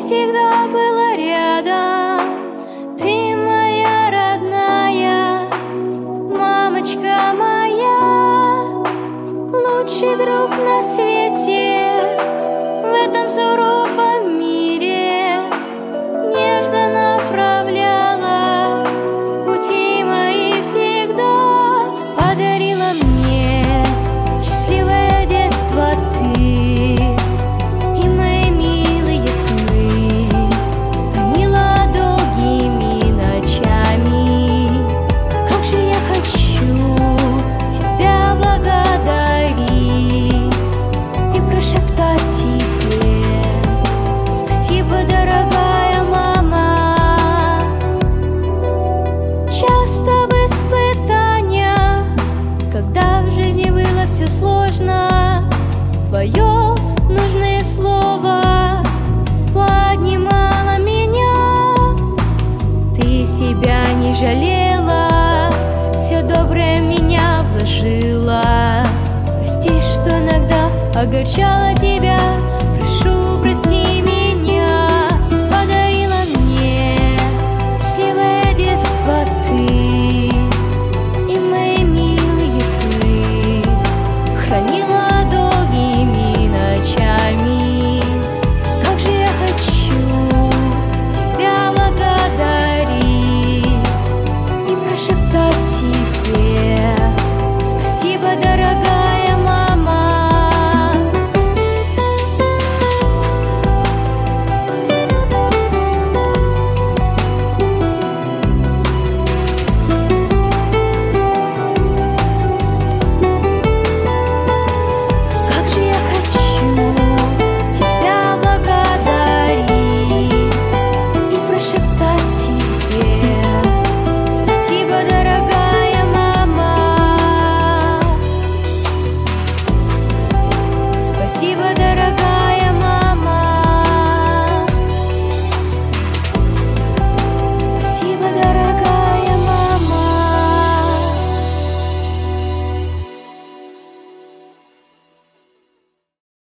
всегда была рядом. Ты моя родная, мамочка моя, лучший друг на свете. В этом суровом мире нежно направляла пути мои всегда. Подарила мне счастливое детство ты, и мои милые сны хранила долгими ночами. Как же я хочу тебя благодарить и прошептать тебе: спасибо, дорогая мама. Часто в испытаниях, когда в жизни было все сложно, твое нужное слово поднимало меня. Ты себя не жалела, все доброе в меня вложила. Прости, что иногда огорчала тебя.